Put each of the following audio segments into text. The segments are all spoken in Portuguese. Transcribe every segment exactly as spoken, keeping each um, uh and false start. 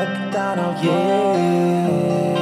McDonald, yeah.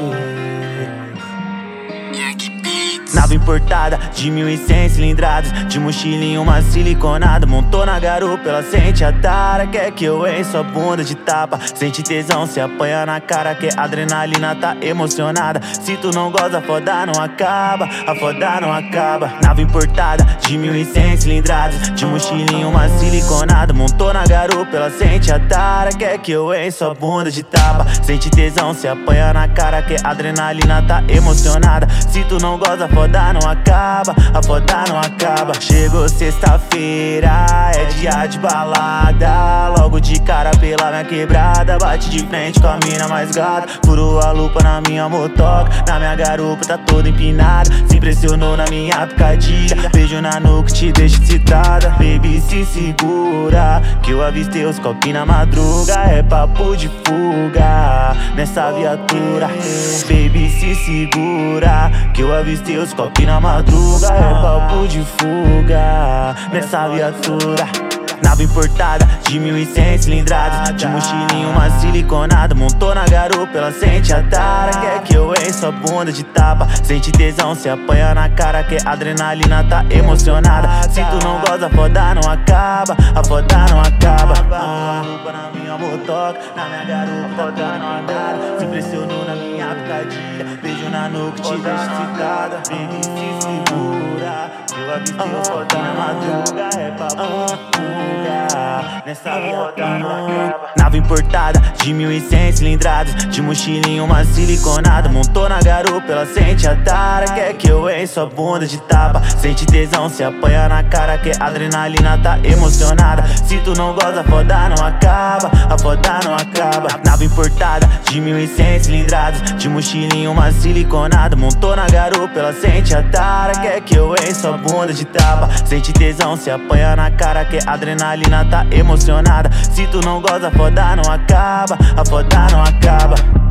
Nave importada de mil e cem cilindradas, de mochilinha uma siliconada. Montou na garupa, ela sente a tara. Quer que eu encho a bunda de tapa. Sente tesão, se apanha na cara. Que adrenalina tá emocionada. Se tu não goza, a foda não acaba. A foda não acaba. Nave importada de mil e cem cilindradas, de mochilinha uma siliconada. Montou na garupa, ela sente a tara. Quer que eu encho a bunda de tapa. Sente tesão, se apanha na cara. Que adrenalina tá emocionada. Se tu não goza, a foda não acaba, a foda não acaba. Chegou sexta-feira, é dia de balada. Logo de cara pela minha quebrada. Bate de frente com a mina mais gata. Furou a lupa na minha motoca. Na minha garupa tá toda empinada. Se impressionou na minha picadilha. Beijo na nuca te deixa excitada. Baby, se segura, que eu avistei os copinhos na madruga. É papo de fuga nessa viatura. Baby, se segura, que eu avistei os copinhos na madruga. É papo de fuga nessa viatura. Nave importada de mil e cem cilindradas, de mochilinha uma siliconada. Montou na garupa, ela sente a tara. Quer que eu encho a bunda de tapa. Sente tesão, se apanha na cara. Que adrenalina tá emocionada. Se tu não goza, a foda não acaba. A foda não acaba. Ah, na minha motoca, na minha garupa, foda não acaba. Se impressionou na minha picadilha. Beijo na nuca, te deixa excitada. Baby, se segura, eu avistei o foda na madruga. É papo de fuga nessa foda não acaba. Nave importada de mil e cem cilindradas, de mochilinha uma siliconada. Montou na garupa, ela sente a tara. Quer que eu encho a bunda de tapa. Sente tesão, se apanha na cara. Que adrenalina tá emocionada. Se tu não goza, a foda não acaba. A foda não acaba. Nave importada de mil e cem cilindradas, de mochilinha uma siliconada. Montou na garupa, ela sente a tara. Quer que eu encho a bunda de tapa. Sente tesão, se apanha na cara. Que adrenalina tá emocionada. Se tu não goza, a foda não acaba. A foda não acaba.